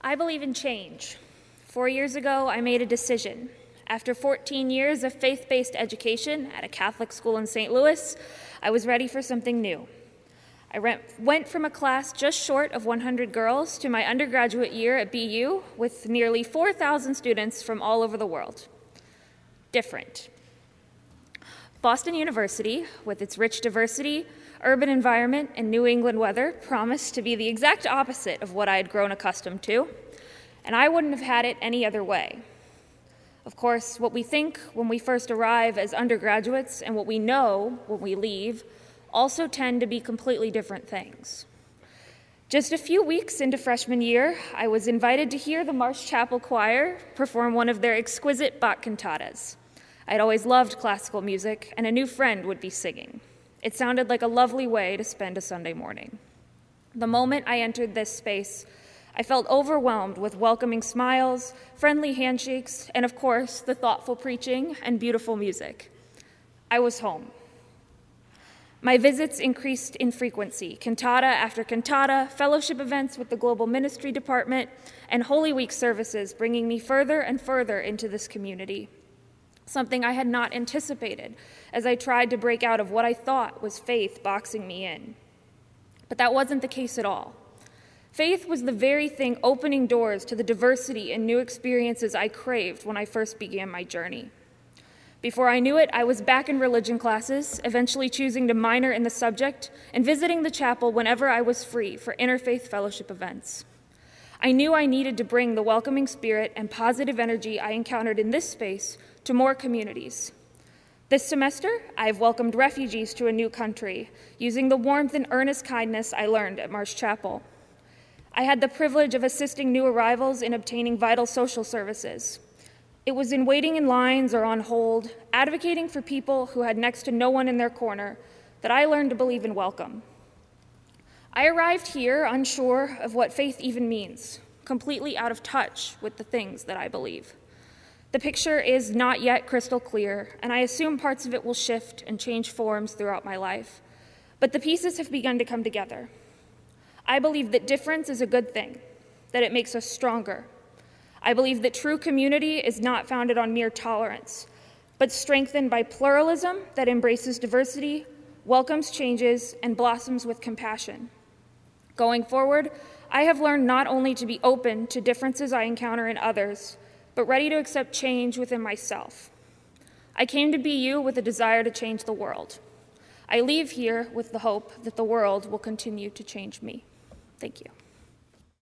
I believe in change. 4 years ago, I made a decision. After 14 years of faith-based education at a Catholic school in St. Louis, I was ready for something new. I went from a class just short of 100 girls to my undergraduate year at BU with nearly 4,000 students from all over the world. Different. Boston University, with its rich diversity, urban environment, and New England weather, promised to be the exact opposite of what I had grown accustomed to, and I wouldn't have had it any other way. Of course, what we think when we first arrive as undergraduates and what we know when we leave also tend to be completely different things. Just a few weeks into freshman year, I was invited to hear the Marsh Chapel Choir perform one of their exquisite Bach cantatas. I'd always loved classical music, and a new friend would be singing. It sounded like a lovely way to spend a Sunday morning. The moment I entered this space, I felt overwhelmed with welcoming smiles, friendly handshakes, and of course, the thoughtful preaching and beautiful music. I was home. My visits increased in frequency, cantata after cantata, fellowship events with the Global Ministry Department, and Holy Week services bringing me further and further into this community, something I had not anticipated as I tried to break out of what I thought was faith boxing me in. But that wasn't the case at all. Faith was the very thing opening doors to the diversity and new experiences I craved when I first began my journey. Before I knew it, I was back in religion classes, eventually choosing to minor in the subject and visiting the chapel whenever I was free for interfaith fellowship events. I knew I needed to bring the welcoming spirit and positive energy I encountered in this space to more communities. This semester, I've welcomed refugees to a new country, using the warmth and earnest kindness I learned at Marsh Chapel. I had the privilege of assisting new arrivals in obtaining vital social services. It was in waiting in lines or on hold, advocating for people who had next to no one in their corner, that I learned to believe in welcome. I arrived here unsure of what faith even means, completely out of touch with the things that I believe. The picture is not yet crystal clear, and I assume parts of it will shift and change forms throughout my life. But the pieces have begun to come together. I believe that difference is a good thing, that it makes us stronger. I believe that true community is not founded on mere tolerance, but strengthened by pluralism that embraces diversity, welcomes changes, and blossoms with compassion. Going forward, I have learned not only to be open to differences I encounter in others, but ready to accept change within myself. I came to BU with a desire to change the world. I leave here with the hope that the world will continue to change me. Thank you.